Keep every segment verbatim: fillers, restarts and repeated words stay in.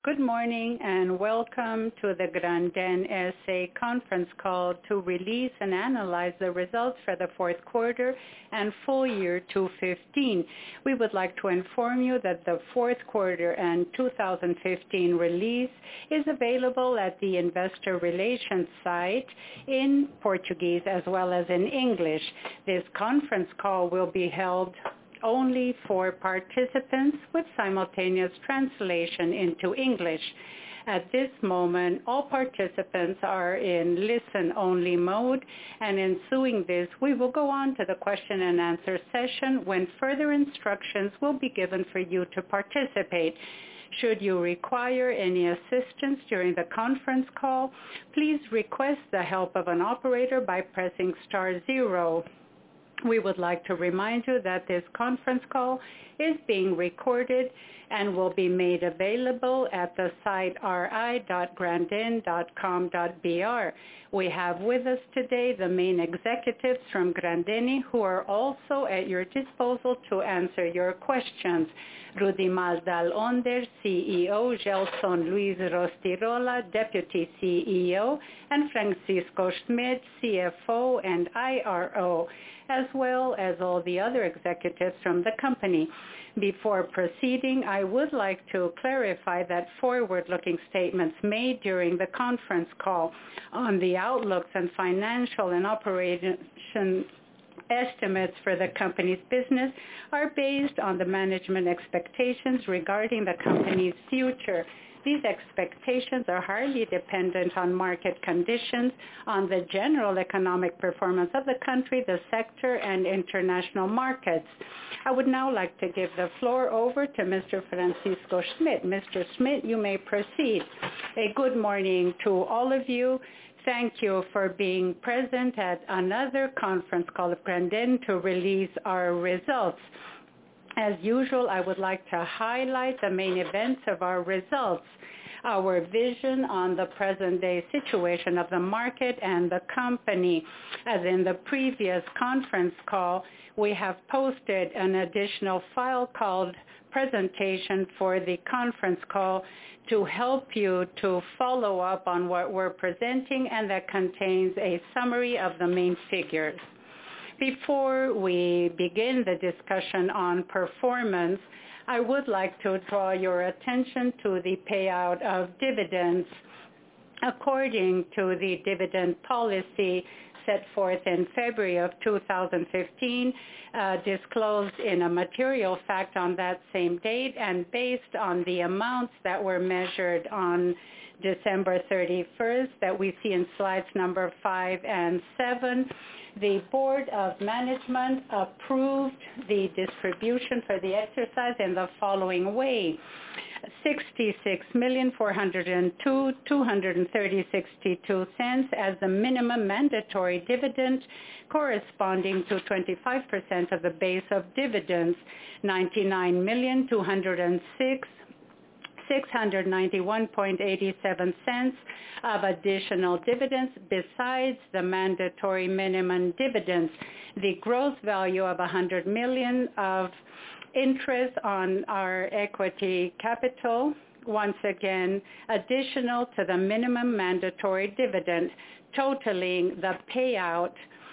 Good morning and welcome to the Granden S A conference call to release and analyze the results for the fourth quarter and full year two thousand fifteen. We would like to inform you that the fourth quarter and two thousand fifteen release is available at the Investor Relations site in Portuguese as well as in English. This conference call will be held only for participants with simultaneous translation into English. At this moment, all participants are in listen-only mode, and ensuing this, we will go on to the question and answer session when further instructions will be given for you to participate. Should you require any assistance during the conference call, please request the help of an operator by pressing star zero. We would like to remind you that this conference call is being recorded and will be made available at the site r i dot granden dot com dot b r. We have with us today the main executives from Grendene who are also at your disposal to answer your questions. Rudimar Dal-Onder, C E O, Gelson Luis Rostirola, Deputy C E O, and Francisco Schmidt, C F O and I R O, as well as all the other executives from the company. Before proceeding, I would like to clarify that forward-looking statements made during the conference call on the outlooks and financial and operation estimates for the company's business are based on the management expectations regarding the company's future. These expectations are highly dependent on market conditions, on the general economic performance of the country, the sector, and international markets. I would now like to give the floor over to Mister Francisco Schmidt. Mister Schmidt, you may proceed. A good morning to all of you. Thank you for being present at another conference call of Granden to release our results. As usual, I would like to highlight the main events of our results, our vision on the present-day situation of the market and the company. As in the previous conference call, we have posted an additional file called presentation for the conference call to help you to follow up on what we're presenting, and that contains a summary of the main figures. Before we begin the discussion on performance, I would like to draw your attention to the payout of dividends. According to the dividend policy set forth in February of two thousand fifteen, uh, disclosed in a material fact on that same date, and based on the amounts that were measured on December thirty-first that we see in slides number five and seven, the Board of Management approved the distribution for the exercise in the following way: sixty-six million four hundred two thousand two hundred thirty point six two cents as the minimum mandatory dividend, corresponding to twenty-five percent of the base of dividends, ninety-nine million two hundred six thousand six hundred ninety-one point eight seven cents of additional dividends besides the mandatory minimum dividends, the gross value of one hundred million of interest on our equity capital, once again additional to the minimum mandatory dividend, totaling the payout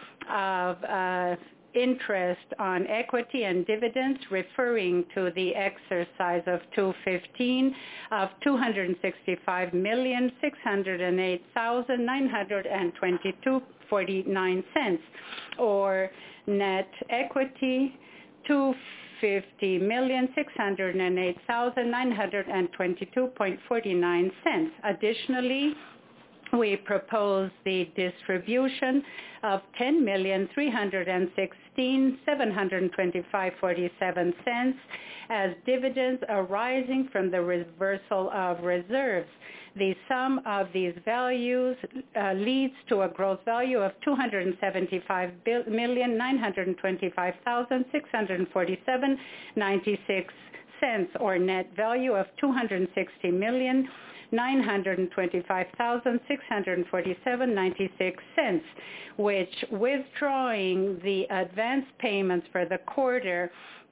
of uh, interest on equity and dividends referring to the exercise of two thousand fifteen of two hundred sixty-five million six hundred eight thousand nine hundred twenty-two point four nine cents, or net equity two hundred fifty million six hundred eight thousand nine hundred twenty-two point four nine cents. Additionally, we propose the distribution of ten million three hundred sixteen thousand seven hundred twenty-five point four seven cents as dividends arising from the reversal of reserves. The sum of these values uh, leads to a gross value of two hundred seventy-five million nine hundred twenty-five thousand six hundred forty-seven point nine six cents, or net value of two hundred sixty million nine hundred twenty-five thousand six hundred forty-seven point nine six cents, which, withdrawing the advance payments for the quarter,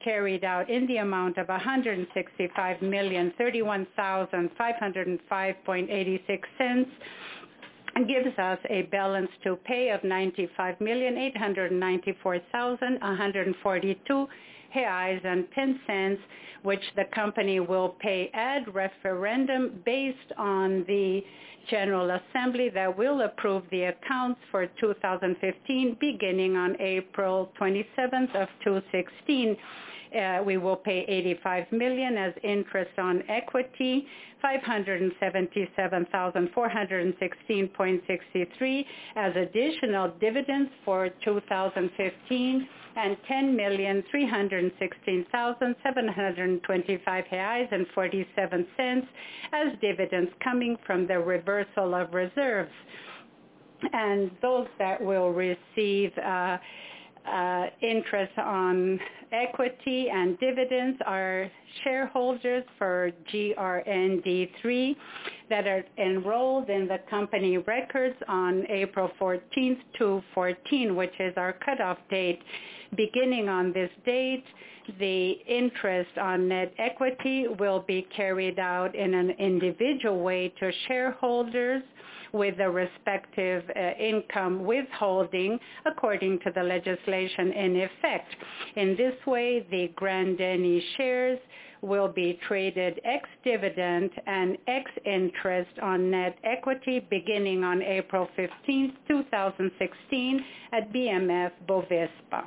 carried out in the amount of one hundred sixty-five million thirty-one thousand five hundred five point eight six cents gives us a balance to pay of ninety-five million eight hundred ninety-four thousand one hundred forty-two reais and ten cents, which the company will pay ad referendum based on the General Assembly that will approve the accounts for two thousand fifteen beginning on April twenty-seventh of two thousand sixteen. Uh, we will pay eighty-five million dollars as interest on equity, five hundred seventy-seven thousand four hundred sixteen point six three as additional dividends for two thousand fifteen, and ten million three hundred sixteen thousand seven hundred twenty-five reais and forty-seven cents as dividends coming from the reversal of reserves. And those that will receive uh, Uh, interest on equity and dividends are shareholders for G R N D three that are enrolled in the company records on April fourteenth to fourteen, which is our cutoff date. Beginning on this date, the interest on net equity will be carried out in an individual way to shareholders with the respective uh, income withholding according to the legislation in effect. In this way, the Grandeni shares will be traded ex-dividend and ex-interest on net equity beginning on April fifteenth, two thousand sixteen at B M F Bovespa.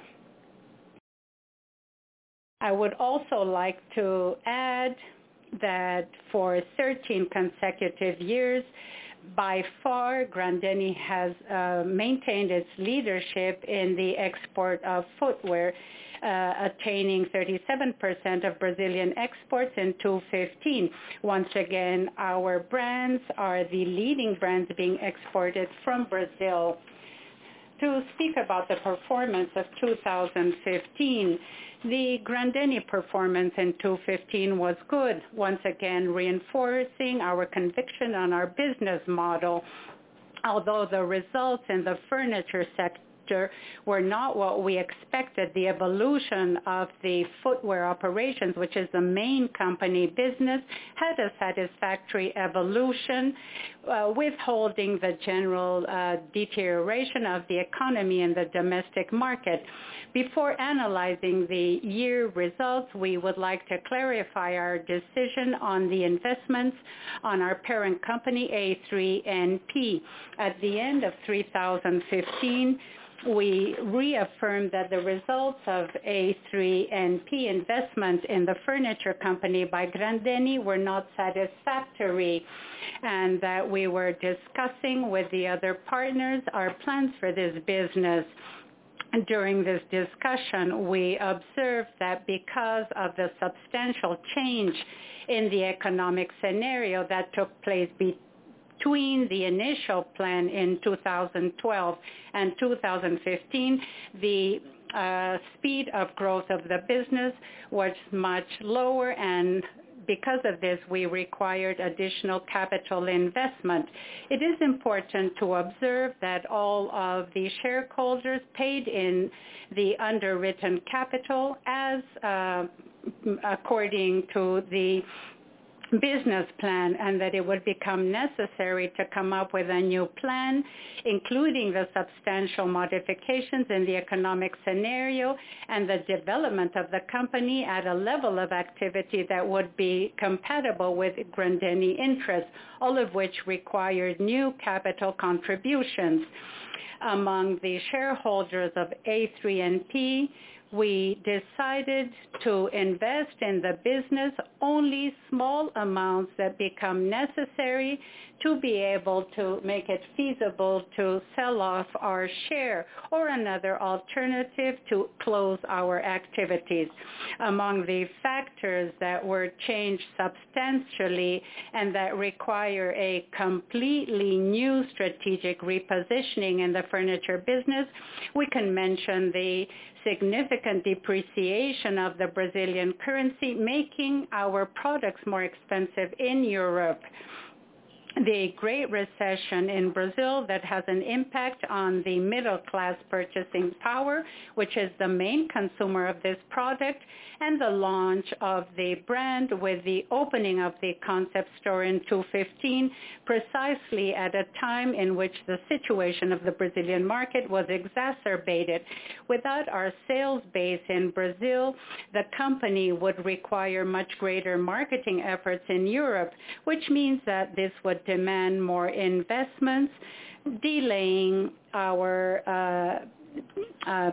I would also like to add that for thirteen consecutive years, by far, Grandeni has uh, maintained its leadership in the export of footwear, uh, attaining thirty-seven percent of Brazilian exports in two thousand fifteen. Once again, our brands are the leading brands being exported from Brazil. To speak about the performance of two thousand fifteen, the Grandeni performance in two thousand fifteen was good, once again reinforcing our conviction on our business model. Although the results in the furniture sector were not what we expected, the evolution of the footwear operations, which is the main company business, had a satisfactory evolution, uh, withholding the general uh, deterioration of the economy in the domestic market. Before analyzing the year results, we would like to clarify our decision on the investments on our parent company, A three N P. At the end of two thousand fifteen, we reaffirmed that the results of A three N P investment in the furniture company by Grandeni were not satisfactory, and that we were discussing with the other partners our plans for this business. During this discussion, we observed that because of the substantial change in the economic scenario that took place between Between the initial plan in two thousand twelve and two thousand fifteen, the uh, speed of growth of the business was much lower, and because of this, we required additional capital investment. It is important to observe that all of the shareholders paid in the underwritten capital as uh, according to the business plan, and that it would become necessary to come up with a new plan, including the substantial modifications in the economic scenario and the development of the company at a level of activity that would be compatible with Grandeni interests, all of which required new capital contributions. Among the shareholders of A three N P, we decided to invest in the business only small amounts that become necessary to be able to make it feasible to sell off our share, or another alternative to close our activities. Among the factors that were changed substantially and that require a completely new strategic repositioning in the furniture business, we can mention the significant depreciation of the Brazilian currency, making our products more expensive in Europe. the Great Recession in Brazil that has an impact on the middle class purchasing power, which is the main consumer of this product, and the launch of the brand with the opening of the concept store in two fifteen, precisely at a time in which the situation of the Brazilian market was exacerbated. Without our sales base in Brazil, the company would require much greater marketing efforts in Europe, which means that this would demand more investments, delaying our uh, uh,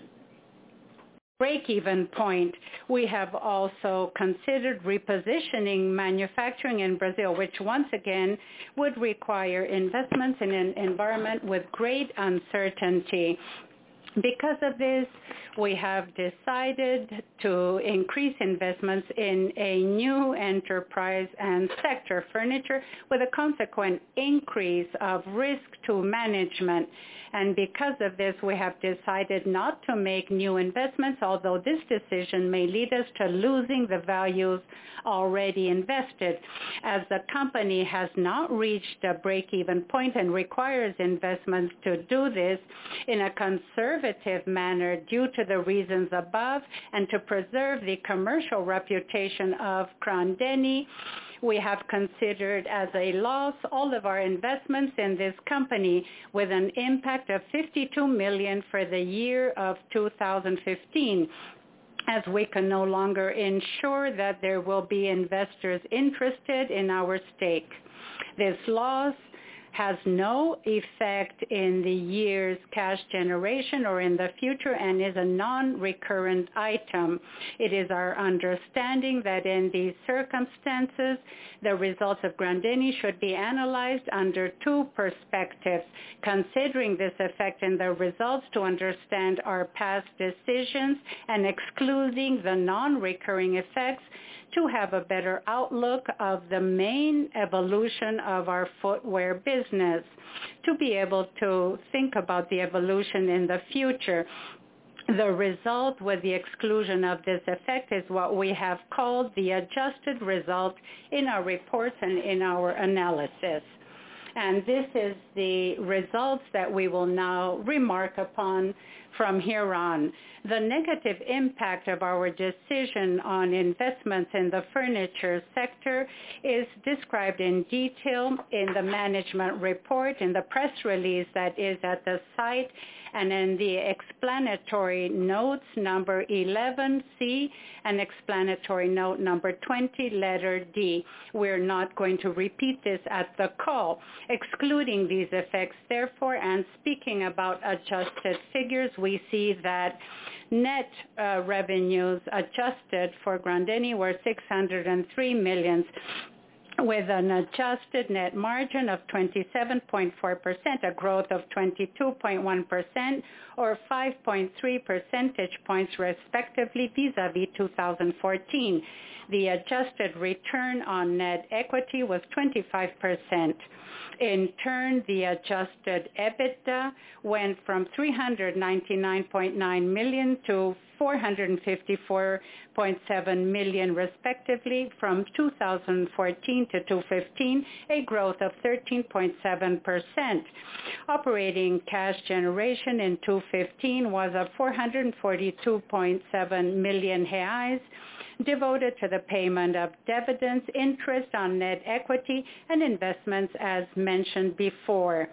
break-even point. We have also considered repositioning manufacturing in Brazil, which once again would require investments in an environment with great uncertainty. Because of this, we have decided to increase investments in a new enterprise and sector, furniture, with a consequent increase of risk to management. And because of this, we have decided not to make new investments, although this decision may lead us to losing the values already invested. As the company has not reached a break-even point and requires investments to do this in a conservative manner due to the reasons above and to preserve the commercial reputation of Grendene, we have considered as a loss all of our investments in this company, with an impact of fifty-two million dollars for the year of two thousand fifteen, as we can no longer ensure that there will be investors interested in our stake. This loss has no effect in the year's cash generation or in the future and is a non-recurrent item. It is our understanding that in these circumstances, the results of Grendene should be analyzed under two perspectives, considering this effect in the results to understand our past decisions and excluding the non-recurring effects to have a better outlook of the main evolution of our footwear business, to be able to think about the evolution in the future. The result with the exclusion of this effect is what we have called the adjusted result in our reports and in our analysis. And this is the results that we will now remark upon from here on. The negative impact of our decision on investments in the furniture sector is described in detail in the management report, in the press release that is at the site, and in the explanatory notes number eleven C and explanatory note number twenty, letter D. We're not going to repeat this at the call. Excluding these effects, therefore, and speaking about adjusted figures, we see that net uh, revenues adjusted for Grendene were six hundred three million dollars, with an adjusted net margin of twenty-seven point four percent, a growth of twenty-two point one percent, or five point three percentage points respectively vis-a-vis two thousand fourteen. The adjusted return on net equity was twenty-five percent. In turn, the adjusted EBITDA went from three hundred ninety-nine point nine million dollars to four hundred fifty-four point seven million dollars respectively from two thousand fourteen to two thousand fifteen, a growth of thirteen point seven percent. Operating cash generation in two thousand fifteen was of four hundred forty-two point seven million reais, devoted to the payment of dividends, interest on net equity, and investments as mentioned before.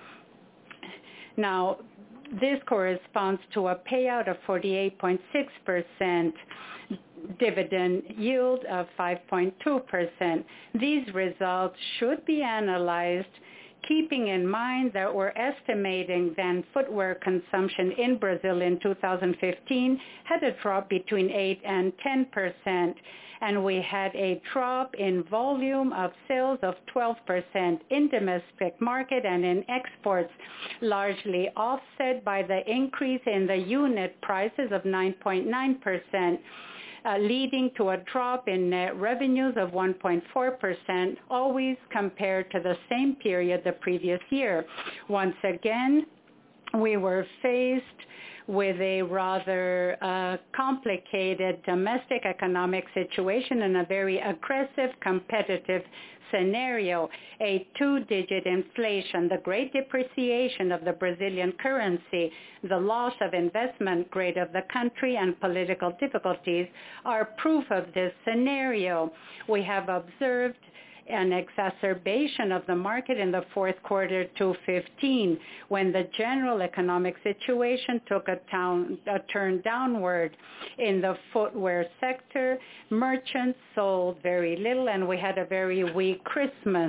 Now, this corresponds to a payout of forty-eight point six percent, dividend yield of five point two percent. These results should be analyzed keeping in mind that we're estimating that footwear consumption in Brazil in two thousand fifteen had a drop between eight and ten percent, and we had a drop in volume of sales of twelve percent in domestic market and in exports, largely offset by the increase in the unit prices of nine point nine percent. Uh, leading to a drop in net revenues of one point four percent, always compared to the same period the previous year. Once again, we were faced with a rather uh, complicated domestic economic situation and a very aggressive competitive scenario, a two-digit inflation, the great depreciation of the Brazilian currency, the loss of investment grade of the country, and political difficulties are proof of this scenario. We have observed an exacerbation of the market in the fourth quarter to fifteen, when the general economic situation took a, town, a turn downward. In the footwear sector, merchants sold very little, and we had a very weak Christmas.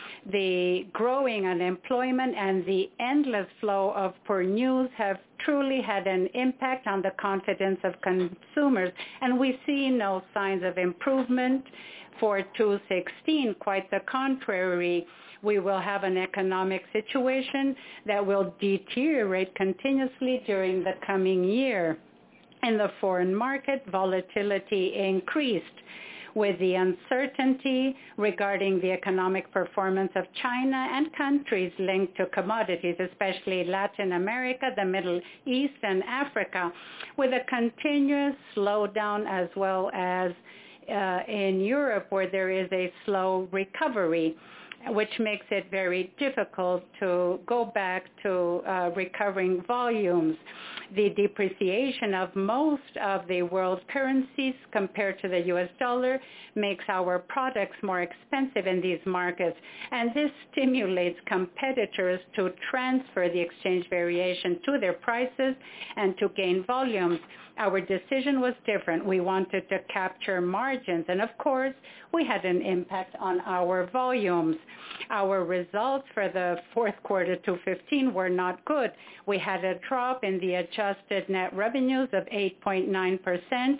The growing unemployment and the endless flow of poor news have truly had an impact on the confidence of consumers, and we see no signs of improvement for two sixteen. Quite the contrary, we will have an economic situation that will deteriorate continuously during the coming year. In the foreign market, volatility increased with the uncertainty regarding the economic performance of China and countries linked to commodities, especially Latin America, the Middle East, and Africa, with a continuous slowdown, as well as uh, in Europe, where there is a slow recovery, which makes it very difficult to go back to uh, recovering volumes. The depreciation of most of the world currencies compared to the U S dollar makes our products more expensive in these markets, and this stimulates competitors to transfer the exchange variation to their prices and to gain volumes. Our decision was different. We wanted to capture margins, and of course, we had an impact on our volumes. Our results for the fourth quarter to fifteen were not good. We had a drop in the adjusted net revenues of eight point nine percent,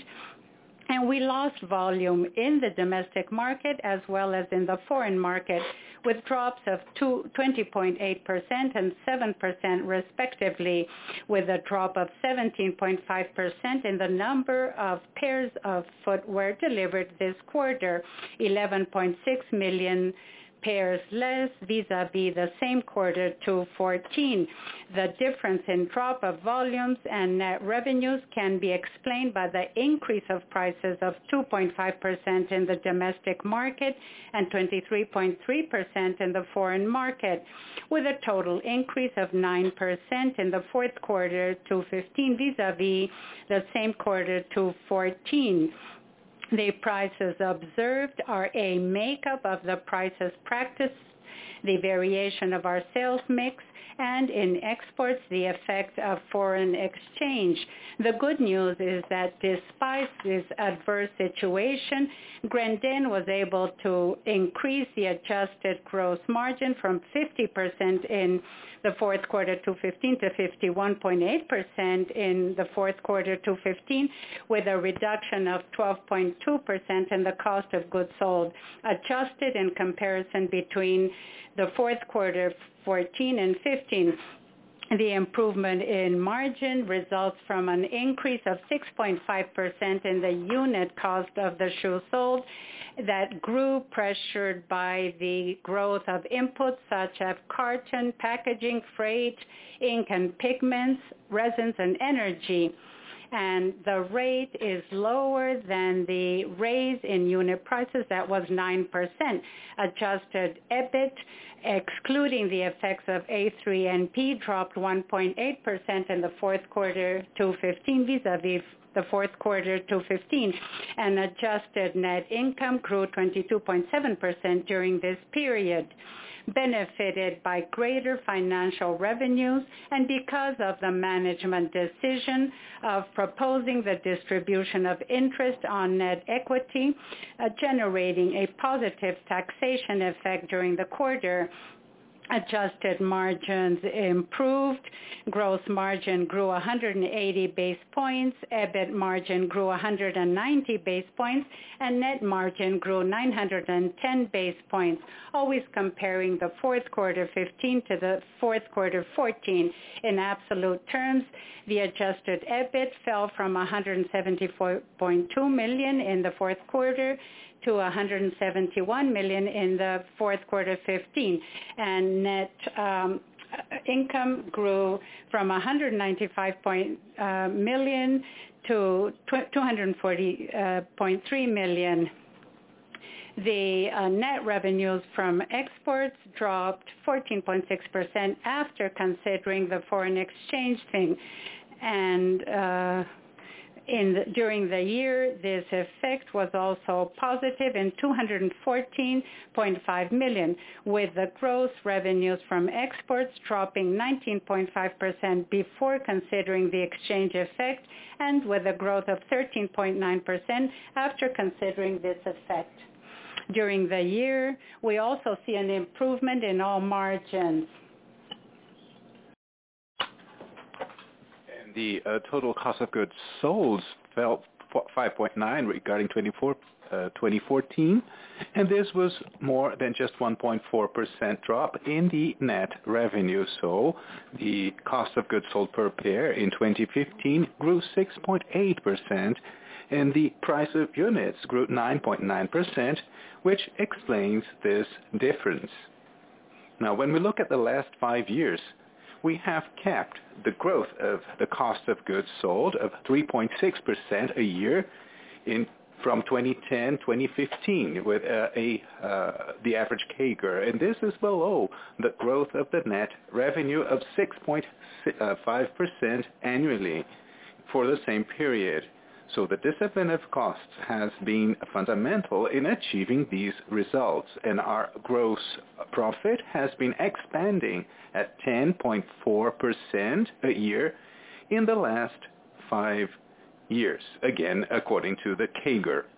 and we lost volume in the domestic market as well as in the foreign market, with drops of twenty point eight percent and seven percent respectively, with a drop of seventeen point five percent in the number of pairs of footwear delivered this quarter, eleven point six million pairs less vis-a-vis the same quarter to fourteen. The difference in drop of volumes and net revenues can be explained by the increase of prices of two point five percent in the domestic market and twenty-three point three percent in the foreign market, with a total increase of nine percent in the fourth quarter to fifteen vis-a-vis the same quarter to fourteen. The prices observed are a makeup of the prices practiced, the variation of our sales mix, and in exports, the effect of foreign exchange. The good news is that despite this adverse situation, Grendene was able to increase the adjusted gross margin from fifty percent in the fourth quarter to fifteen to fifty-one point eight percent in the fourth quarter to fifteen, with a reduction of twelve point two percent in the cost of goods sold, adjusted in comparison between the fourth quarter fourteen and fifteen. The improvement in margin results from an increase of six point five percent in the unit cost of the shoe sold that grew, pressured by the growth of inputs such as carton, packaging, freight, ink and pigments, resins, and energy. And the rate is lower than the raise in unit prices that was nine percent. Adjusted EBIT, excluding the effects of A three N P, dropped one point eight percent in the fourth quarter to fifteen vis-a-vis the fourth quarter to fifteen, and adjusted net income grew twenty-two point seven percent during this period, benefited by greater financial revenues and because of the management decision of proposing the distribution of interest on net equity, uh, generating a positive taxation effect during the quarter. Adjusted margins improved. Gross margin grew one hundred eighty basis points. EBIT margin grew one hundred ninety basis points, and net margin grew nine hundred ten basis points, always comparing the fourth quarter fifteen to the fourth quarter fourteen. In absolute terms, the adjusted EBIT fell from one hundred seventy-four point two million in the fourth quarter to one hundred seventy-one million in the fourth quarter fifteen, and net um, income grew from one hundred ninety-five million to two hundred forty point three million. The uh, net revenues from exports dropped fourteen point six percent after considering the foreign exchange thing. And uh, in the, during the year, this effect was also positive in two hundred fourteen point five million, with the gross revenues from exports dropping nineteen point five percent before considering the exchange effect, and with a growth of thirteen point nine percent after considering this effect. During the year, we also see an improvement in all margins. And the uh, total cost of goods sold fell five point nine regarding twenty-four, uh, twenty fourteen, and this was more than just one point four percent drop in the net revenue. So the cost of goods sold per pair in twenty fifteen grew six point eight percent, and the price of units grew nine point nine percent, which explains this difference. Now, when we look at the last five years, we have kept the growth of the cost of goods sold of three point six percent a year in from twenty ten to twenty fifteen with uh, a uh, the average C A G R, and this is below the growth of the net revenue of six point five percent annually for the same period. So the discipline of costs has been fundamental in achieving these results, and our gross profit has been expanding at ten point four percent a year in the last five years, again according to the C A G R.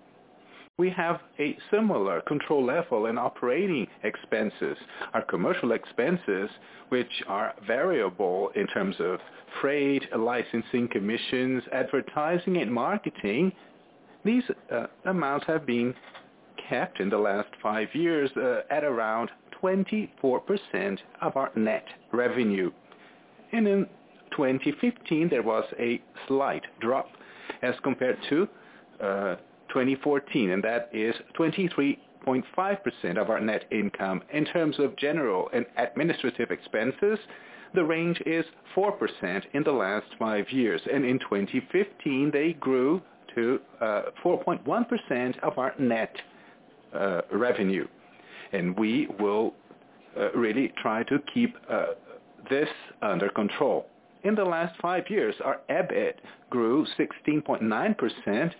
We have a similar control level in operating expenses. Our commercial expenses, which are variable in terms of freight, licensing, commissions, advertising, and marketing, these uh, amounts have been kept in the last five years uh, at around twenty-four percent of our net revenue. And in twenty fifteen, there was a slight drop as compared to uh, twenty fourteen, and that is twenty-three point five percent of our net income. In terms of general and administrative expenses, the range is four percent in the last five years, and in twenty fifteen they grew to uh, four point one percent of our net uh, revenue. And we will uh, really try to keep uh, this under control. In the last five years, our E B I T grew sixteen point nine percent,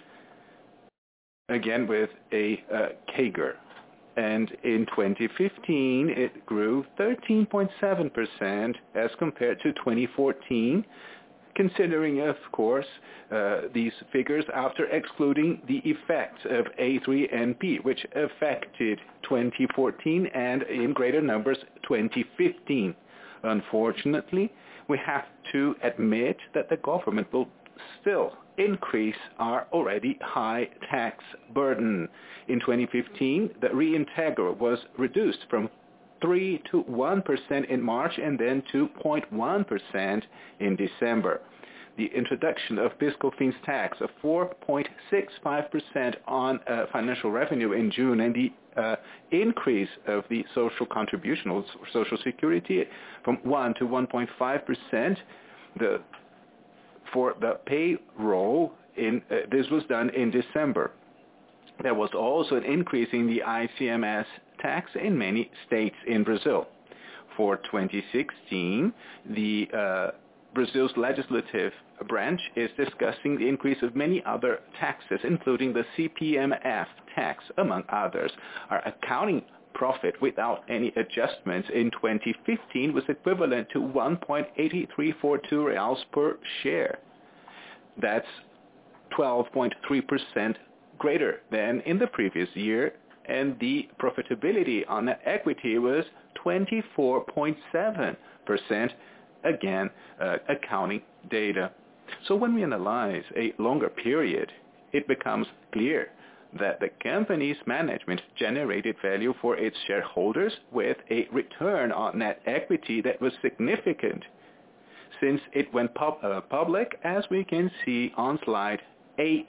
again with a uh, C A G R. And in twenty fifteen, it grew thirteen point seven percent as compared to twenty fourteen, considering, of course, uh, these figures after excluding the effects of A three N P, which affected twenty fourteen and in greater numbers twenty fifteen. Unfortunately, we have to admit that the government will still increase our already high tax burden. In twenty fifteen, the reintegral was reduced from three to one percent in March and then to zero point one percent in December. The introduction of PIS/COFINS tax of four point six five percent on uh, financial revenue in June, and the uh, increase of the social contribution or social security from one to one point five percent, the for the payroll, in, uh, this was done in December. There was also an increase in the I C M S tax in many states in Brazil. For twenty sixteen, the uh, Brazil's legislative branch is discussing the increase of many other taxes, including the C P M F tax, among others. Our accounting profit without any adjustments in twenty fifteen was equivalent to one point eight three four two reals per share. That's twelve point three percent greater than in the previous year, and the profitability on net equity was twenty-four point seven percent, again, uh, accounting data. So when we analyze a longer period, it becomes clear that the company's management generated value for its shareholders with a return on net equity that was significant since it went pub- uh, public, as we can see on slide eight.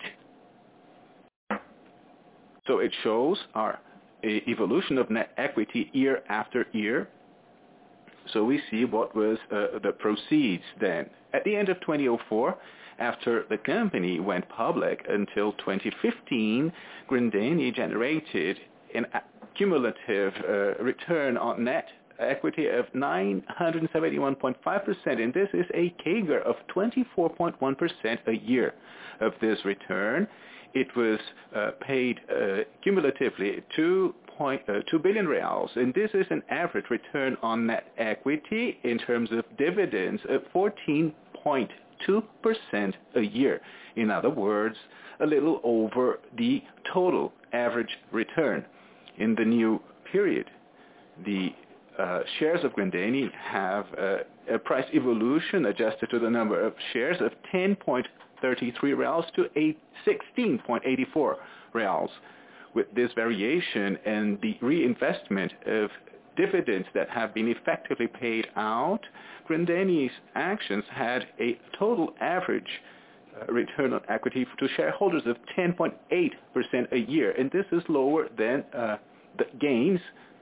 So it shows our uh, evolution of net equity year after year. So we see what was uh, the proceeds then. At the end of twenty oh four, after the company went public until twenty fifteen, Grendene generated an cumulative uh, return on net equity of nine hundred seventy-one point five percent, and this is a C A G R of twenty-four point one percent a year. Of this return, it was uh, paid uh, cumulatively two point two billion reals, and this is an average return on net equity in terms of dividends of fourteen point two percent a year. In other words, a little over the total average return. In the new period, the uh, shares of Grendene have uh, a price evolution adjusted to the number of shares of ten point three three reals to sixteen point eight four reals. With this variation and the reinvestment of dividends that have been effectively paid out, Grendene's actions had a total average uh, return on equity to shareholders of ten point eight percent a year, and this is lower than uh, the gains,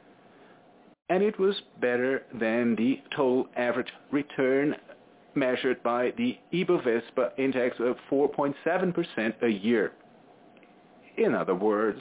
and it was better than the total average return measured by the Ibovespa index of four point seven percent a year. In other words,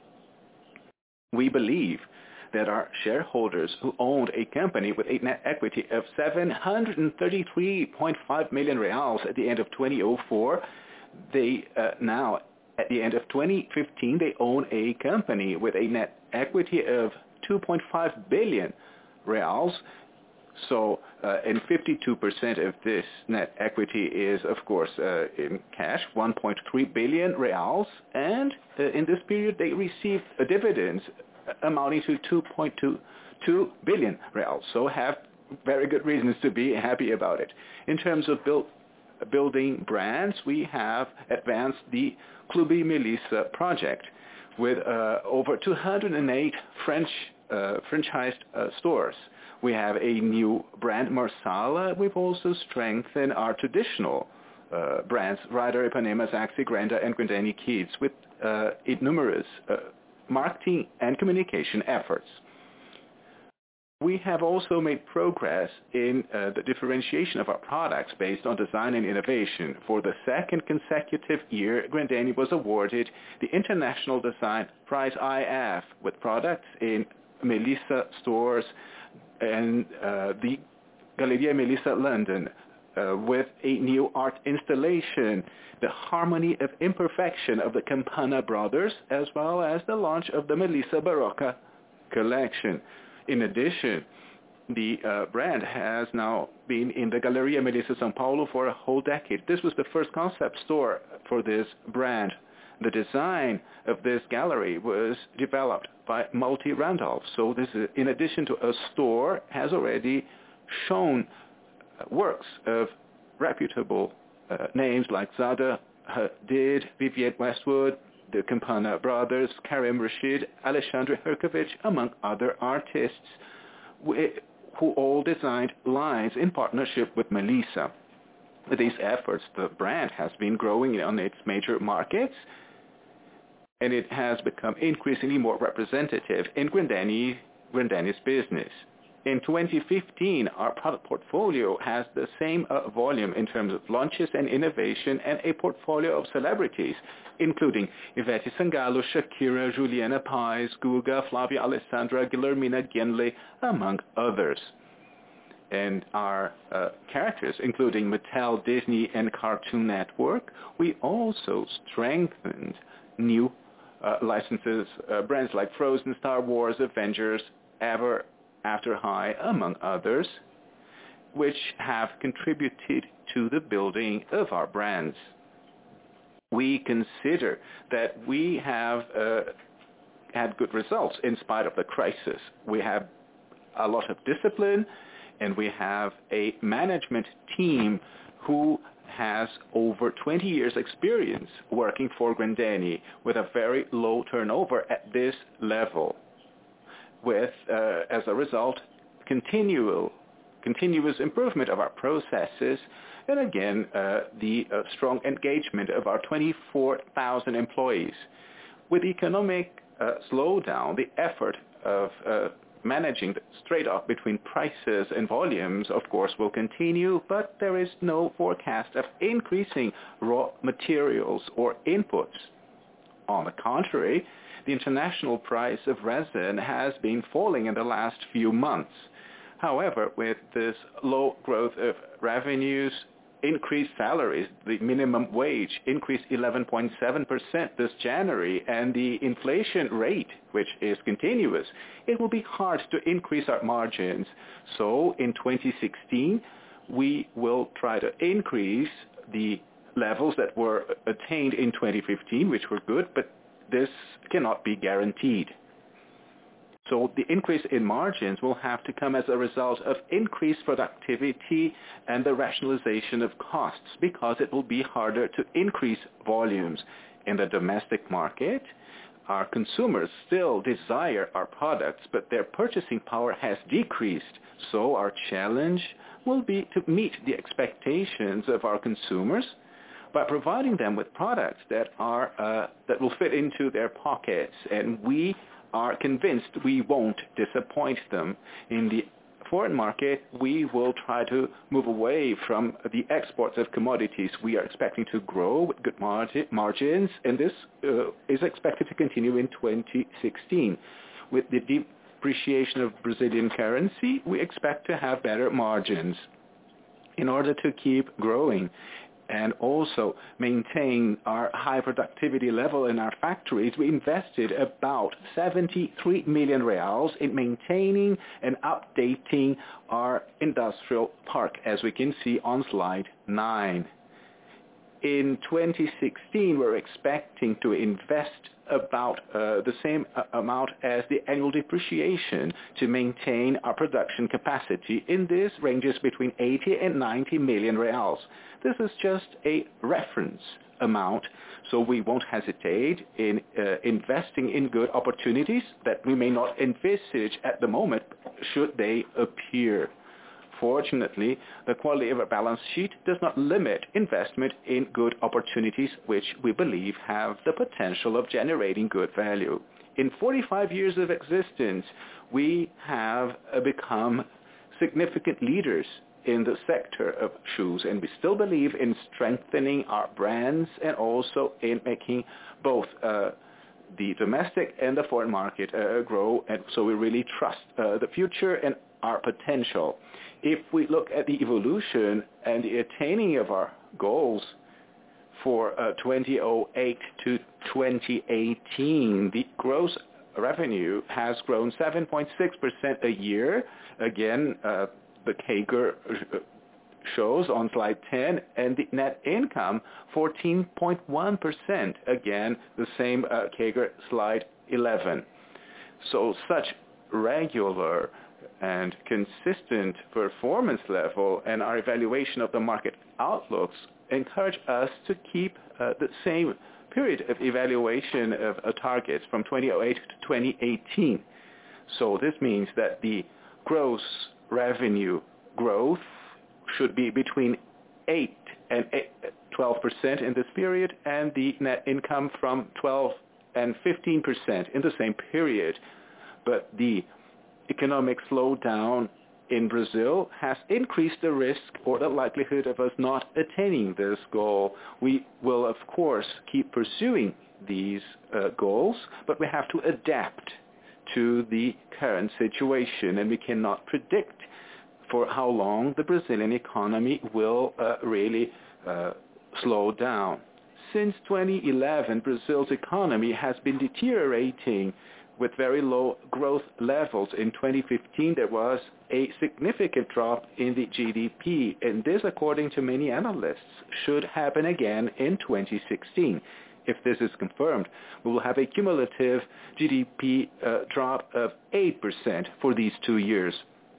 we believe that our shareholders who owned a company with a net equity of seven hundred thirty-three point five million reals at the end of twenty oh four, they uh, now, at the end of twenty fifteen, they own a company with a net equity of two point five billion reals. So, uh, and fifty-two percent of this net equity is, of course, uh, in cash, one point three billion reals, and uh, in this period they received a dividends amounting to two point two two billion reals. So have very good reasons to be happy about it. In terms of build, building brands, we have advanced the Clube Melissa project with uh, over two hundred eight French uh, franchised uh, stores. We have a new brand, Marsala. We've also strengthened our traditional uh, brands, Rider, Ipanema, Zaxi, Granda, and Grendene Kids, with uh, numerous uh, marketing and communication efforts. We have also made progress in uh, the differentiation of our products based on design and innovation. For the second consecutive year, Grendene was awarded the International Design Prize I F with products in Melissa stores and uh, the Galleria Melissa London uh, with a new art installation, the Harmony of Imperfection of the Campana Brothers, as well as the launch of the Melissa Barocca collection. In addition, the uh, brand has now been in the Galleria Melissa São Paulo for a whole decade. This was the first concept store for this brand. The design of this gallery was developed by Multi Randolph. So this, is, in addition to a store, has already shown works of reputable uh, names like Zaha Hadid, Vivienne Westwood, the Campana Brothers, Karim Rashid, Alexandre Herkovich, among other artists, who all designed lines in partnership with Melissa. With these efforts, the brand has been growing on its major markets, and it has become increasingly more representative in Grendene, Grendene's business. In twenty fifteen, our product portfolio has the same uh, volume in terms of launches and innovation, and a portfolio of celebrities, including Ivete Sangalo, Shakira, Juliana Paz, Guga, Flavia Alessandra, Guillermina Genle, among others. And our uh, characters, including Mattel, Disney, and Cartoon Network, we also strengthened new uh, licenses, uh, brands like Frozen, Star Wars, Avengers, Ever After High, among others, which have contributed to the building of our brands. We consider that we have uh, had good results in spite of the crisis. We have a lot of discipline, and we have a management team who has over twenty years experience working for Grendene with a very low turnover at this level, with, uh, as a result, continual, continuous improvement of our processes, and again, uh, the uh, strong engagement of our twenty-four thousand employees. With economic uh, slowdown, the effort of uh, managing the trade-off between prices and volumes, of course, will continue, but there is no forecast of increasing raw materials or inputs. On the contrary, the international price of resin has been falling in the last few months. However, with this low growth of revenues, increased salaries, the minimum wage increased eleven point seven percent this January, and the inflation rate, which is continuous, it will be hard to increase our margins. So in twenty sixteen, we will try to increase the levels that were attained in twenty fifteen, which were good, but this cannot be guaranteed. So the increase in margins will have to come as a result of increased productivity and the rationalization of costs, because it will be harder to increase volumes. In the domestic market, our consumers still desire our products, but their purchasing power has decreased. So our challenge will be to meet the expectations of our consumers by providing them with products that are uh, that will fit into their pockets, and we are convinced we won't disappoint them. In the foreign market, we will try to move away from the exports of commodities. We are expecting to grow with good margin, margins, and this uh, is expected to continue in twenty sixteen. With the depreciation of Brazilian currency, we expect to have better margins. In order to keep growing and also maintain our high productivity level in our factories, we invested about seventy-three million reals in maintaining and updating our industrial park, as we can see on slide nine. In twenty sixteen, we're expecting to invest about uh, the same uh, amount as the annual depreciation to maintain our production capacity. In this ranges between eighty and ninety million reals. This is just a reference amount, so we won't hesitate in uh, investing in good opportunities that we may not envisage at the moment should they appear. Fortunately, the quality of our balance sheet does not limit investment in good opportunities, which we believe have the potential of generating good value. In forty-five years of existence, we have uh, become significant leaders in the sector of shoes, and we still believe in strengthening our brands and also in making both uh, the domestic and the foreign market uh, grow, and so we really trust uh, the future and our potential. If we look at the evolution and the attaining of our goals for uh, twenty oh eight to twenty eighteen, the gross revenue has grown seven point six percent a year. Again, uh, the C A G R shows on slide ten, and the net income fourteen point one percent. Again, the same uh, C A G R slide eleven. So such regular and consistent performance level and our evaluation of the market outlooks encourage us to keep uh, the same period of evaluation of uh, targets from twenty oh eight to twenty eighteen. So this means that the gross revenue growth should be between eight and twelve percent in this period, and the net income from twelve and fifteen percent in the same period. But the economic slowdown in Brazil has increased the risk or the likelihood of us not attaining this goal. We will, of course, keep pursuing these uh, goals, but we have to adapt to the current situation, and we cannot predict for how long the Brazilian economy will uh, really uh, slow down. Since twenty eleven, Brazil's economy has been deteriorating with very low growth levels. In twenty fifteen, there was a significant drop in the G D P, and this, according to many analysts, should happen again in twenty sixteen. If this is confirmed, we will have a cumulative G D P uh, drop of eight percent for these two years.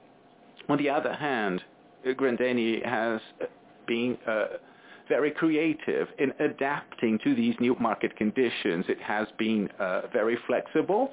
On the other hand, Grendene has been uh, very creative in adapting to these new market conditions. It has been uh, very flexible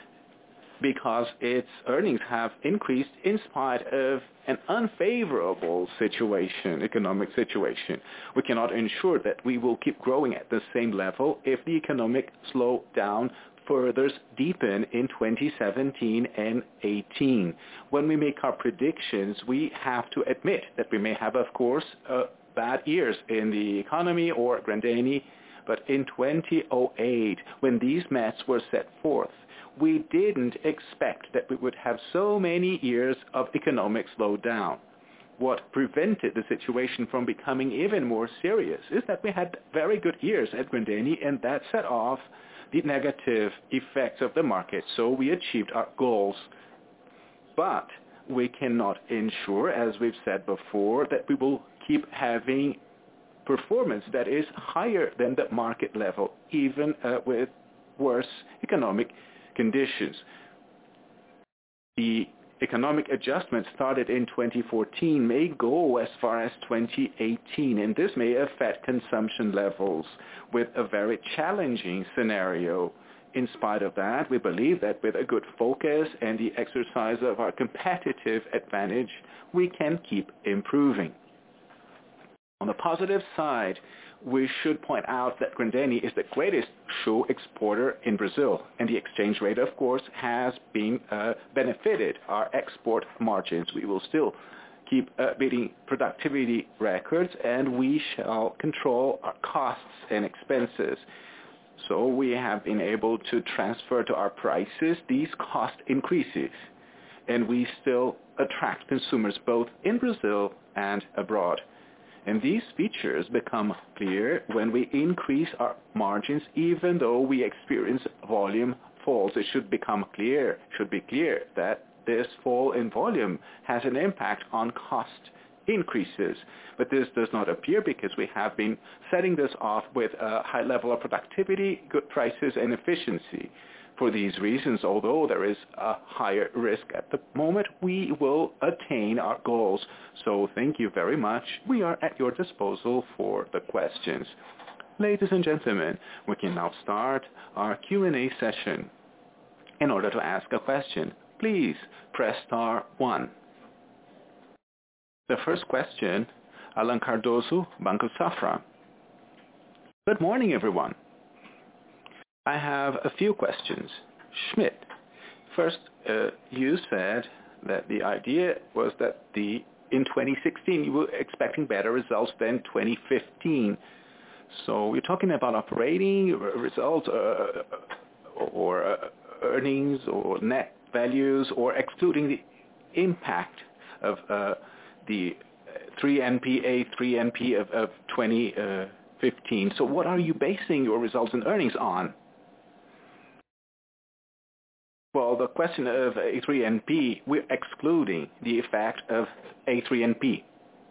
because its earnings have increased in spite of an unfavorable situation, economic situation. We cannot ensure that we will keep growing at the same level if the economic slowdown further deepen in twenty seventeen and eighteen. When we make our predictions, we have to admit that we may have, of course, uh, bad years in the economy or Grendene, but in two thousand eight, when these maths were set forth, we didn't expect that we would have so many years of economic slowdown. What prevented the situation from becoming even more serious is that we had very good years at Grendene, and that set off the negative effects of the market, so we achieved our goals. But we cannot ensure, as we've said before, that we will keep having performance that is higher than the market level, even uh, with worse economic conditions. The economic adjustment started in twenty fourteen may go as far as twenty eighteen, and this may affect consumption levels with a very challenging scenario. In spite of that, we believe that with a good focus and the exercise of our competitive advantage, we can keep improving. On the positive side, we should point out that Grendene is the greatest shoe exporter in Brazil, and the exchange rate, of course, has been uh, benefited our export margins. We will still keep uh, beating productivity records, and we shall control our costs and expenses. So we have been able to transfer to our prices these cost increases, and we still attract consumers both in Brazil and abroad. And these features become clear when we increase our margins, even though we experience volume falls. It should become clear, should be clear that this fall in volume has an impact on cost increases. But this does not appear because we have been setting this off with a high level of productivity, good prices, and efficiency. For these reasons, although there is a higher risk at the moment, we will attain our goals. So thank you very much. We are at your disposal for the questions. Ladies and gentlemen, we can now start our Q and A session. In order to ask a question, please press star one. The first question, Alan Cardoso, Banco Safra. Good morning, everyone. I have a few questions. Schmidt, first, uh, you said that the idea was that the in twenty sixteen you were expecting better results than twenty fifteen. So you're talking about operating results uh, or uh, earnings or net values, or excluding the impact of uh, the three N P A, three N P of, of twenty fifteen. So what are you basing your results and earnings on? Well, the question of A three N P, we're excluding the effect of A three N P.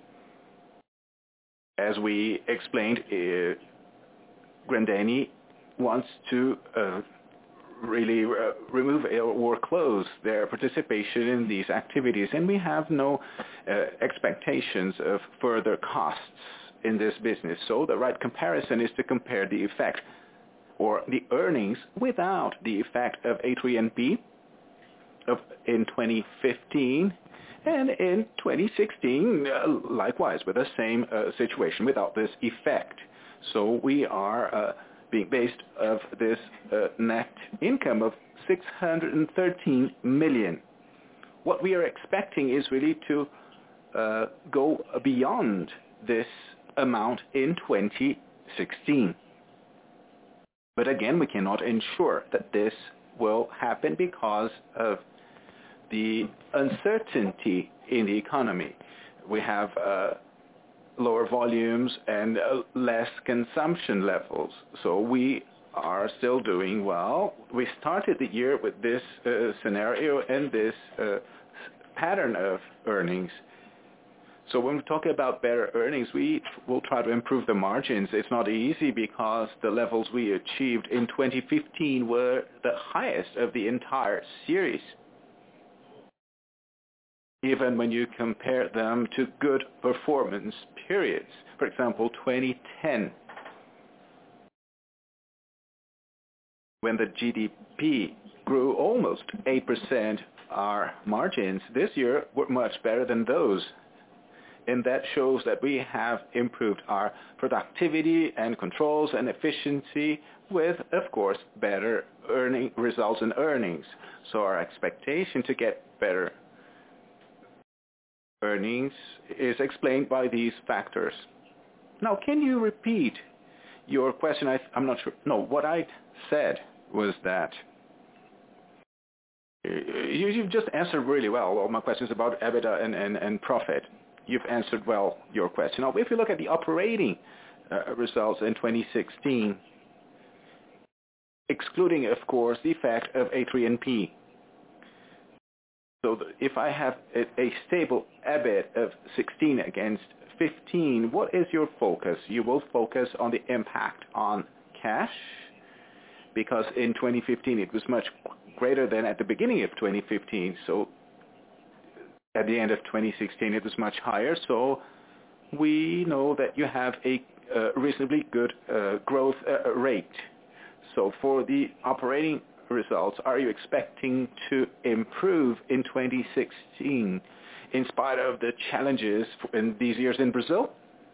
As we explained, uh, Grendene wants to uh, really uh, remove or close their participation in these activities, and we have no uh, expectations of further costs in this business. So the right comparison is to compare the effect or the earnings without the effect of A three N P of, in twenty fifteen, and in twenty sixteen, uh, likewise, with the same uh, situation without this effect. So we are uh, being based of this uh, net income of six hundred thirteen million. What we are expecting is really to uh, go beyond this amount in twenty sixteen. But again, we cannot ensure that this will happen because of the uncertainty in the economy. We have uh, lower volumes and uh, less consumption levels. So we are still doing well. We started the year with this uh, scenario and this uh, pattern of earnings. So when we talk about better earnings, we will try to improve the margins. It's not easy because the levels we achieved in twenty fifteen were the highest of the entire series, even when you compare them to good performance periods. For example, twenty ten, when the G D P grew almost eight percent, our margins this year were much better than those. and that shows that we have improved our productivity and controls and efficiency with, of course, better earning results and earnings. So our expectation to get better earnings is explained by these factors. Now, can you repeat your question? I, I'm not sure. No, what I said was that you, you've just answered really well all my questions about EBITDA and, and, and profit. You've answered well your question. Now, if you look at the operating uh, results in twenty sixteen, excluding, of course, the effect of A three N P. So if I have a, a stable EBIT of sixteen against fifteen, what is your focus? You will focus on the impact on cash, because in twenty fifteen it was much greater than at the beginning of twenty fifteen. So at the end of twenty sixteen it was much higher. So we know that you have a uh, reasonably good uh, growth uh, rate. So for the operating results, are you expecting to improve in twenty sixteen in spite of the challenges in these years in Brazil?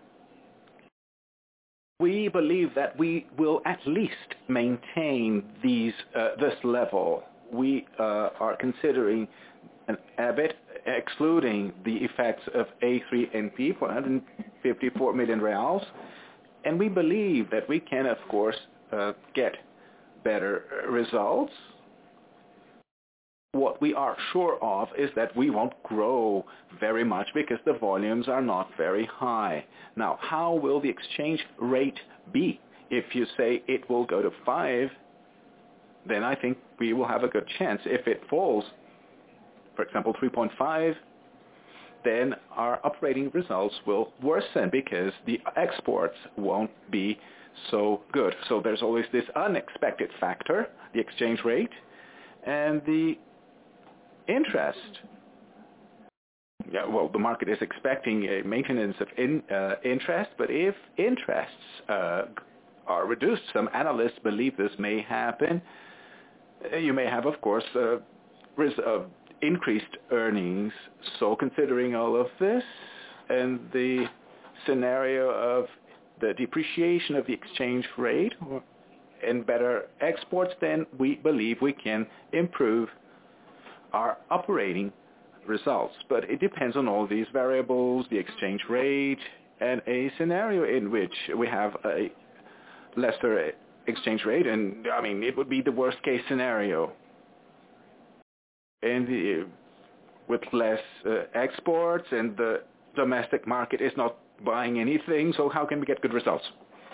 We believe that we will at least maintain these uh, this level. We uh, are considering an EBIT excluding the effects of A three N P for one hundred fifty-four million reals, and we believe that we can, of course, uh, get better results. What we are sure of is that we won't grow very much because the volumes are not very high. Now, how will the exchange rate be? If you say it will go to five, then I think we will have a good chance. If it falls, for example, three point five, then our operating results will worsen because the exports won't be so good. So there's always this unexpected factor, the exchange rate, and the interest. Yeah, well, the market is expecting a maintenance of in, uh, interest, but if interests uh, are reduced, some analysts believe this may happen, you may have, of course, uh, res- uh, increased earnings. So considering all of this and the scenario of the depreciation of the exchange rate and better exports, then we believe we can improve our operating results. But it depends on all these variables, the exchange rate, and a scenario in which we have a lesser exchange rate. And, I mean, it would be the worst case scenario. And the, with less uh, exports and the domestic market is not buying anything, so how can we get good results?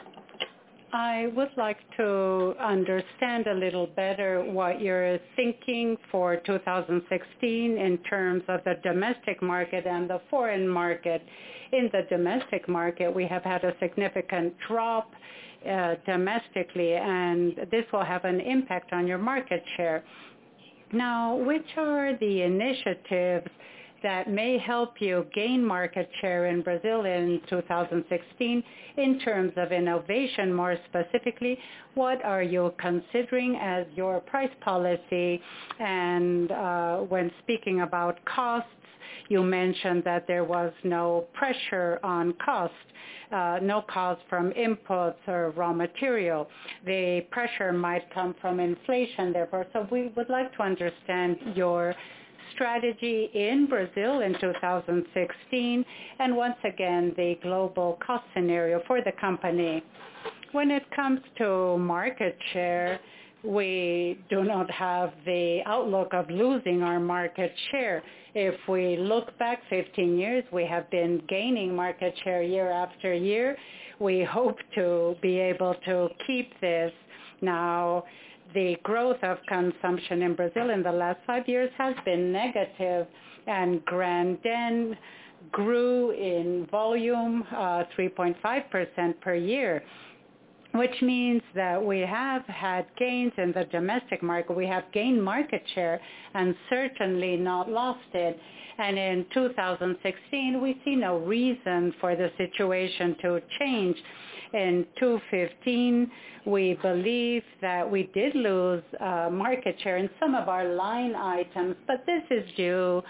I would like to understand a little better what you're thinking for two thousand sixteen in terms of the domestic market and the foreign market. In the domestic market, we have had a significant drop uh, domestically, and this will have an impact on your market share. Now, which are the initiatives that may help you gain market share in Brazil in two thousand sixteen in terms of innovation? More specifically, what are you considering as your price policy? And uh, when speaking about costs, you mentioned that there was no pressure on cost, uh, no cost from inputs or raw material. The pressure might come from inflation, therefore. So we would like to understand your strategy in Brazil in two thousand sixteen, and once again, the global cost scenario for the company. When it comes to market share, we do not have the outlook of losing our market share. If we look back fifteen years, we have been gaining market share year after year. We hope to be able to keep this. Now, the growth of consumption in Brazil in the last five years has been negative, and Grandin grew in volume uh, three point five percent per year, which means that we have had gains in the domestic market. We have gained market share and certainly not lost it. And in two thousand sixteen, we see no reason for the situation to change. In two thousand fifteen, we believe that we did lose uh, market share in some of our line items, but this is due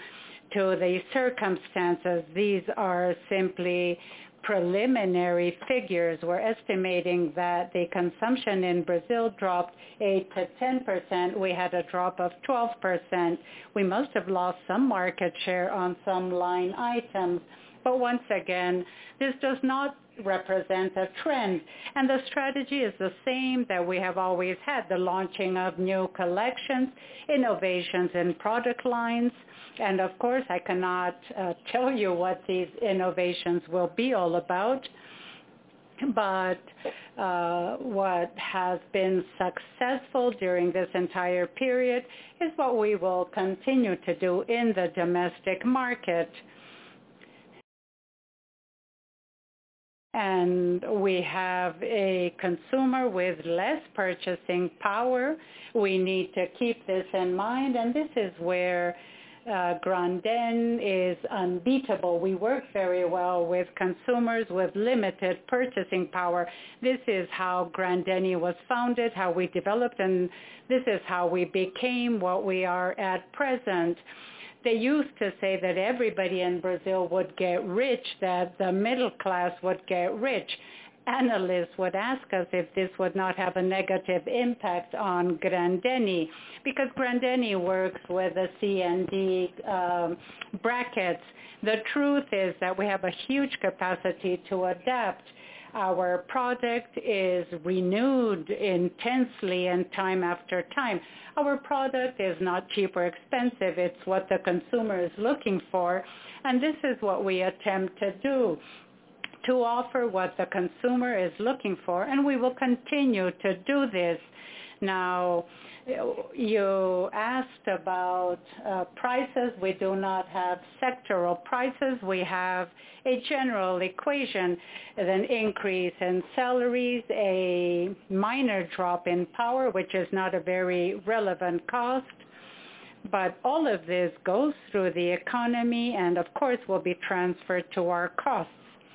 to the circumstances. These are simply preliminary figures. We're estimating that the consumption in Brazil dropped eight to ten percent. We had a drop of twelve percent. We must have lost some market share on some line items. But once again, this does not represent a trend. And the strategy is the same that we have always had, the launching of new collections, innovations in product lines. And of course, I cannot uh, tell you what these innovations will be all about. But uh, what has been successful during this entire period is what we will continue to do in the domestic market. And we have a consumer with less purchasing power. We need to keep this in mind, and this is where uh, Grandene is unbeatable. We work very well with consumers with limited purchasing power. This is how Grandene was founded, how we developed, and this is how we became what we are at present. They used to say that everybody in Brazil would get rich, that the middle class would get rich. Analysts would ask us if this would not have a negative impact on Grandene, because Grandene works with the C and D um, brackets. The truth is that we have a huge capacity to adapt. Our product is renewed intensely and time after time. Our product is not cheap or expensive. It's what the consumer is looking for. And this is what we attempt to do, to offer what the consumer is looking for. And we will continue to do this. Now, you asked about uh, prices. We do not have sectoral prices. We have a general equation, an increase in salaries, a minor drop in power, which is not a very relevant cost. But all of this goes through the economy and, of course, will be transferred to our costs.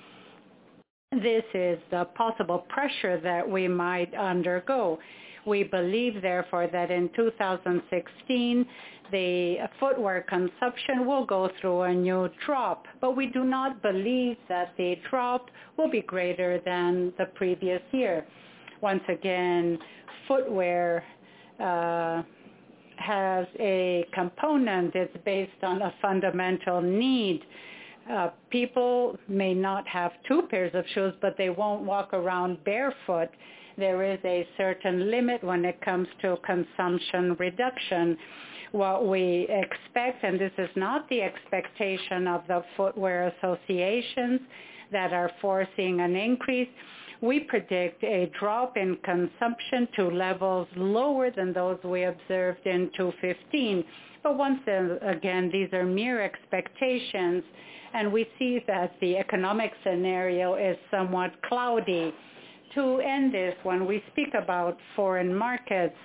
This is the possible pressure that we might undergo. We believe, therefore, that in two thousand sixteen, the footwear consumption will go through a new drop, but we do not believe that the drop will be greater than the previous year. Once again, footwear uh, has a component. It's based on a fundamental need. Uh, people may not have two pairs of shoes, but they won't walk around barefoot. There is a certain limit when it comes to consumption reduction. What we expect, and this is not the expectation of the footwear associations that are forcing an increase, we predict a drop in consumption to levels lower than those we observed in two thousand fifteen. But once again, these are mere expectations, and we see that the economic scenario is somewhat cloudy. To end this, when we speak about foreign markets,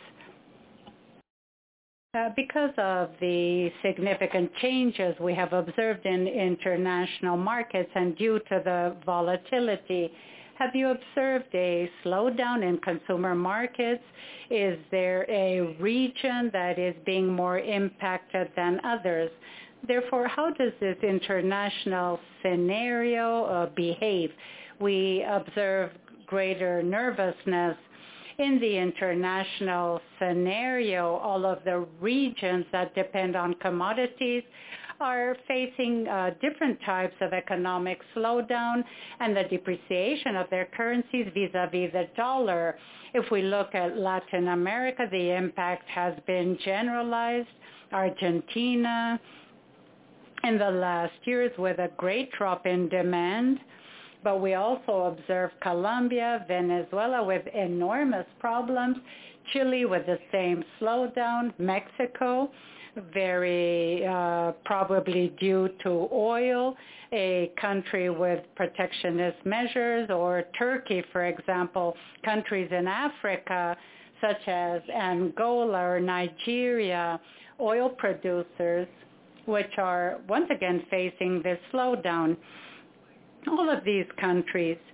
uh, because of the significant changes we have observed in international markets and due to the volatility, have you observed a slowdown in consumer markets? Is there a region that is being more impacted than others? Therefore, how does this international scenario uh, behave? We observe greater nervousness in the international scenario. All of the regions that depend on commodities are facing uh, different types of economic slowdown and the depreciation of their currencies vis-a-vis the dollar. If we look at Latin America, the impact has been generalized. Argentina in the last years with a great drop in demand. But we also observe Colombia, Venezuela with enormous problems, Chile with the same slowdown, Mexico, very uh, probably due to oil, a country with protectionist measures, or Turkey, for example, countries in Africa such as Angola or Nigeria, oil producers, which are once again facing this slowdown. All of these countries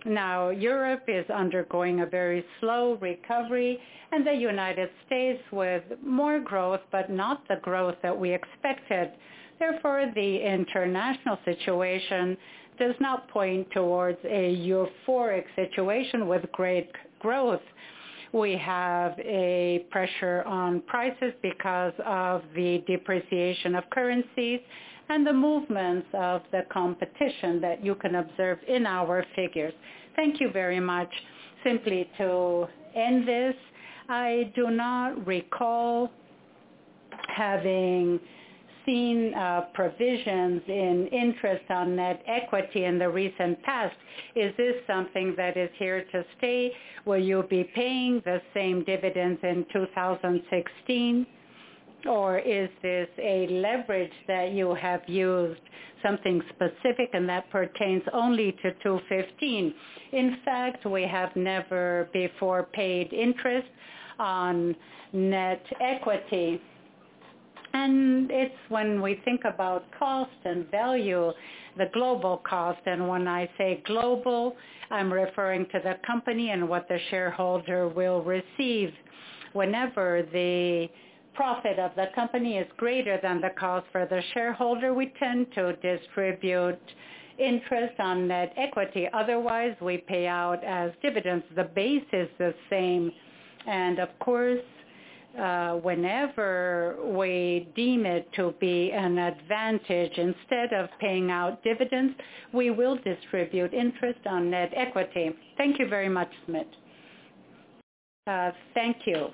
Now, Europe is undergoing a very slow recovery, and the United States with more growth, but not the growth that we expected. Therefore, the international situation does not point towards a euphoric situation with great growth. We have a pressure on prices because of the depreciation of currencies and the movements of the competition that you can observe in our figures. Thank you very much. Simply to end this, I do not recall having seen uh, provisions in interest on net equity in the recent past. Is this something that is here to stay? Will you be paying the same dividends in two thousand sixteen? Or is this a leverage that you have used, something specific, and that pertains only to two fifteen? In fact, we have never before paid interest on net equity. And it's when we think about cost and value, the global cost, and when I say global, I'm referring to the company and what the shareholder will receive. Whenever the profit of the company is greater than the cost for the shareholder, we tend to distribute interest on net equity. Otherwise, we pay out as dividends. The base is the same. And of course, Uh, whenever we deem it to be an advantage, instead of paying out dividends, we will distribute interest on net equity. Thank you very much, Smith. Uh, thank you.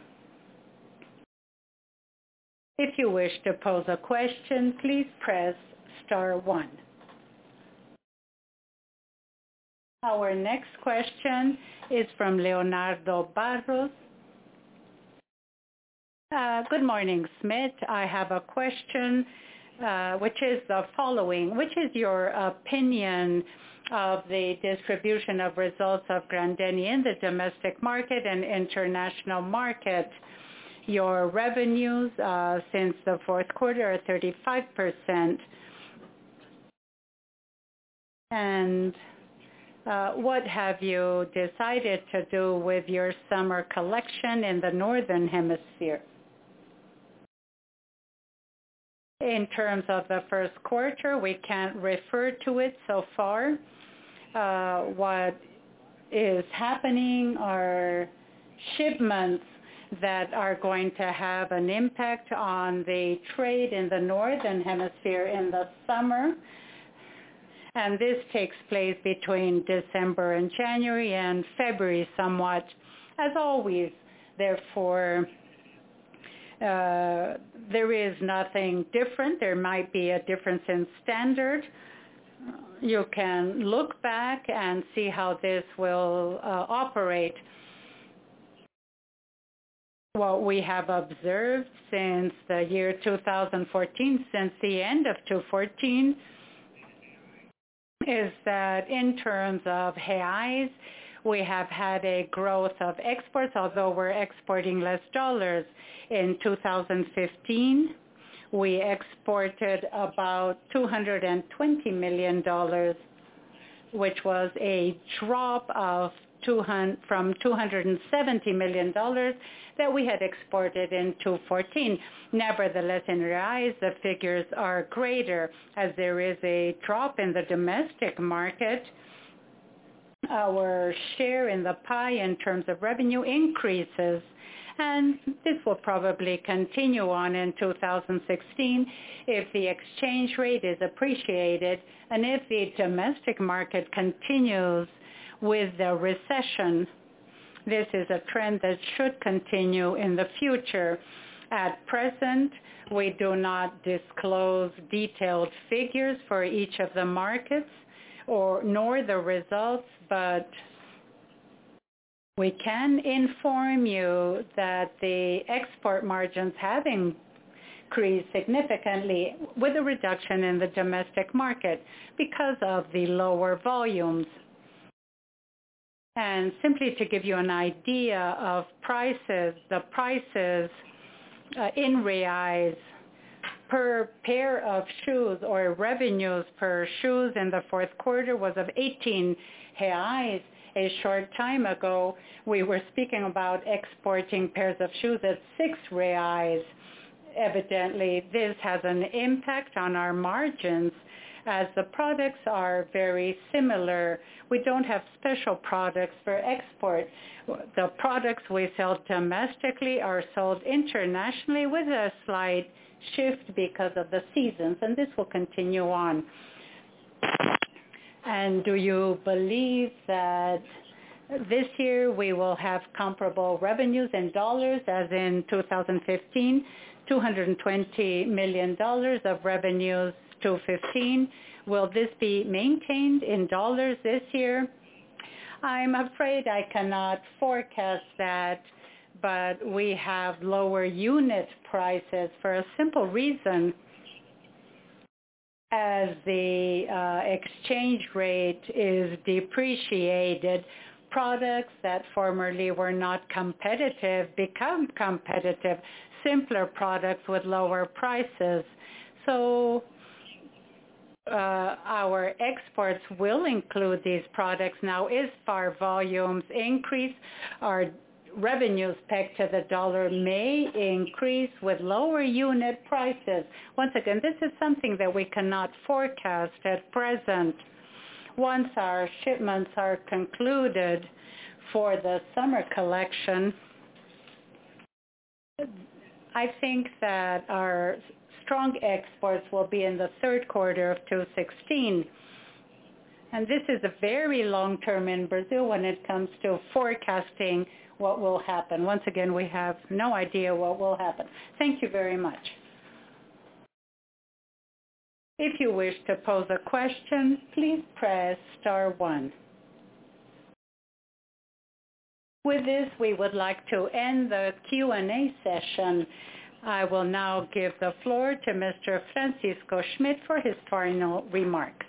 If you wish to pose a question, please press star one. Our next question is from Leonardo Barros. Uh, good morning, Smith. I have a question uh, which is the following. Which is your opinion of the distribution of results of Grendene in the domestic market and international market? Your revenues uh, since the fourth quarter are thirty-five percent. And uh, what have you decided to do with your summer collection in the Northern Hemisphere? In terms of the first quarter, we can't refer to it so far. Uh, what is happening are shipments that are going to have an impact on the trade in the Northern Hemisphere in the summer. And this takes place between December and January and February somewhat, as always. Therefore, Uh, there is nothing different. There might be a difference in standard. You can look back and see how this will uh, operate. What we have observed since the year two thousand fourteen, since the end of two thousand fourteen, is that in terms of reais, we have had a growth of exports, although we're exporting less dollars. In two thousand fifteen, we exported about two hundred twenty million dollars, which was a drop of two hundred, from two hundred seventy million dollars that we had exported in two thousand fourteen. Nevertheless, in reais, the figures are greater as there is a drop in the domestic market. Our share in the pie in terms of revenue increases, and this will probably continue on in two thousand sixteen if the exchange rate is appreciated and if the domestic market continues with the recession. This is a trend that should continue in the future. At present, we do not disclose detailed figures for each of the markets, or nor the results, but we can inform you that the export margins have increased significantly with a reduction in the domestic market because of the lower volumes. And simply to give you an idea of prices, the prices uh, in reais per pair of shoes, or revenues per shoes in the fourth quarter, was of eighteen reais, A short time ago, we were speaking about exporting pairs of shoes at six reais. Evidently, this has an impact on our margins as the products are very similar. We don't have special products for export. The products we sell domestically are sold internationally with a slight shift because of the seasons, and this will continue on. And do you believe that this year we will have comparable revenues in dollars as in two thousand fifteen, two hundred twenty million dollars of revenues to fifteen? Will this be maintained in dollars this year? I'm afraid I cannot forecast that, but we have lower unit prices for a simple reason. As the uh, exchange rate is depreciated, products that formerly were not competitive become competitive, simpler products with lower prices. So uh, our exports will include these products. Now, if our volumes increase, our revenues pegged to the dollar may increase with lower unit prices. Once again, this is something that we cannot forecast at present. Once our shipments are concluded for the summer collection, I think that our strong exports will be in the third quarter of two thousand sixteen. And this is a very long term in Brazil when it comes to forecasting what will happen. Once again, we have no idea what will happen. Thank you very much. If you wish to pose a question, please press star one. With this, we would like to end the Q and A session. I will now give the floor to Mister Francisco Schmidt for his final remarks.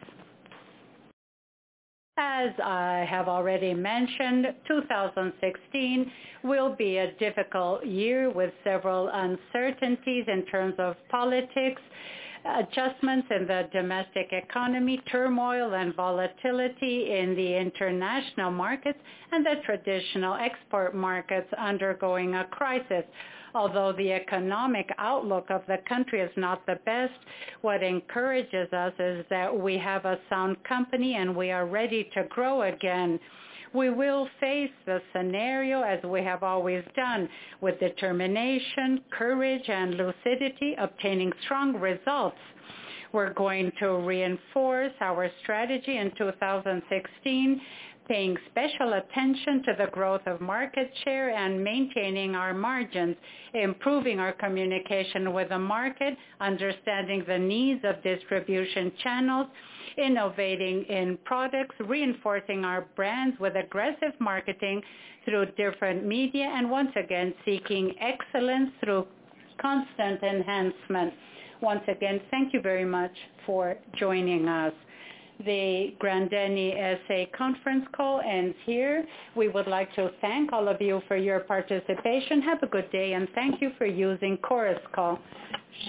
As I have already mentioned, two thousand sixteen will be a difficult year with several uncertainties in terms of politics, adjustments in the domestic economy, turmoil and volatility in the international markets, and the traditional export markets undergoing a crisis. Although the economic outlook of the country is not the best, what encourages us is that we have a sound company and we are ready to grow again. We will face the scenario as we have always done, with determination, courage, and lucidity, obtaining strong results. We're going to reinforce our strategy in two thousand sixteen, paying special attention to the growth of market share and maintaining our margins, improving our communication with the market, understanding the needs of distribution channels, innovating in products, reinforcing our brands with aggressive marketing through different media, and once again seeking excellence through constant enhancement. Once again, thank you very much for joining us. The Grendene S A conference call ends here. We would like to thank all of you for your participation. Have a good day, and thank you for using Chorus Call.